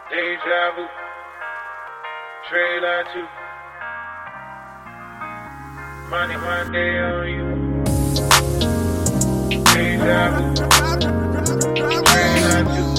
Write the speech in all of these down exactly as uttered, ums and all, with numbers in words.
Deja vu, trailer two. Money one day on you. Deja vu, trailer two.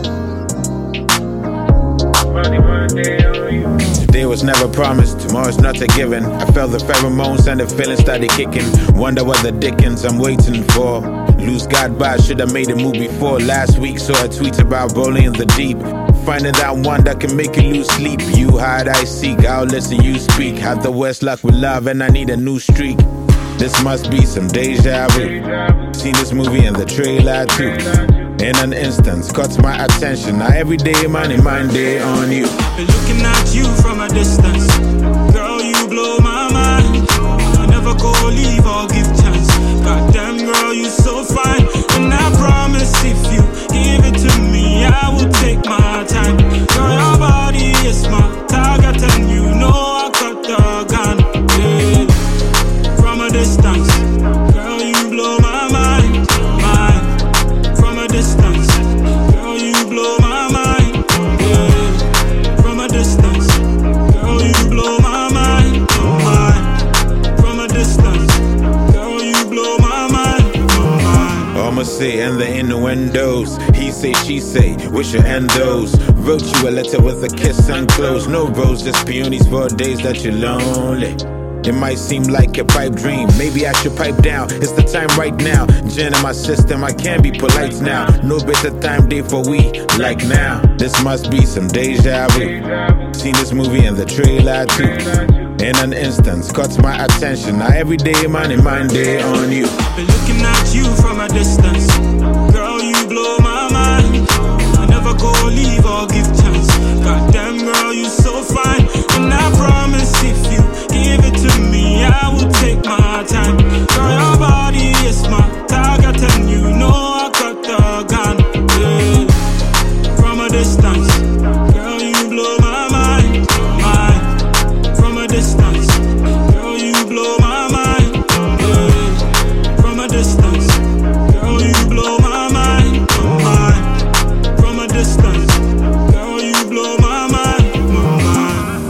Money one day on you. Today was never promised, tomorrow's not a given. I felt the pheromones and the feelings started kicking. Wonder what the dickens I'm waiting for. Lose God, but I should have made a move before. Last week saw a tweet about rolling in the deep. Finding that one that can make you lose sleep. You hide, I seek, I'll listen, you speak. Have the worst luck with love and I need a new streak. This must be some deja vu. Seen this movie in the trailer too. In an instance, caught my attention. Now every day, money, mind day on you. Been looking at you from a distance. Girl, you blow my mind. I never go leave or give chance. Goddamn girl, you so fine. And I promise if you give it to me, I will take my time. Girl, your body is my target and you know I got the gun. Yeah. From a distance, girl, you blow my mind. Mind. From a distance, girl, you blow my mind. Yeah. From a distance, girl, you blow my mind. Mind. From a distance, girl, you blow my mind. Mind. Almost say, and the innuendos. He say, she say, wish your end those. Wrote you a letter with a kiss and close. No rose, just peonies for days that you're lonely. It might seem like a pipe dream. Maybe I should pipe down. It's the time right now. Gin in my system, I can't be polite now. No better time day for we like now. This must be some deja vu. Seen this movie in the trailer too. In an instance, caught my attention. Now every day, money, mind day on you. Been looking at you from a distance. Girl, you blow my mind. I never go leave or give chance. Goddamn girl, you so fine. And I promise if you give it to me, I will take my time. Girl, your body is my target and you know I got the gun. Yeah. From a distance, girl, you blow my mind. Mind. From a distance, girl, you blow my mind. Yeah. From a distance, girl, you blow my mind. Mind. From a distance, girl, you blow my mind. Mind.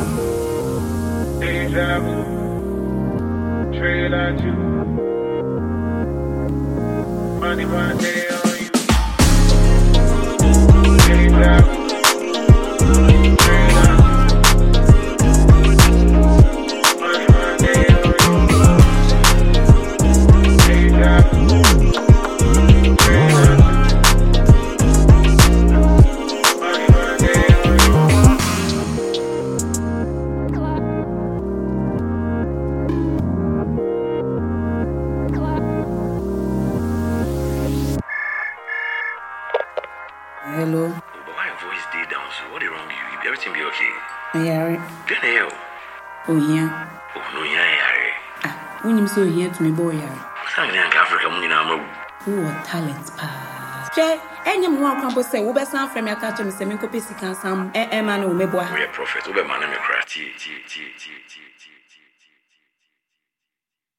Deja vu, trailer two. Money one day on you. Deja vu, trailer two. Money one day on you. Deja vu, trailer two. Money one day on you. Hello. But why your voice day down? So what is wrong with you? Everything be okay? Yeah. Then hell. Oh yeah. Oh no, yeah, yeah. Ah, when you so here to me boy yeah. Some young Africa money now. Who are talent pa? Che, any more campo say we be san from your catch me say me copy sika sam e e man o meboa. We a prophet. We be man me cry. T t t t t t.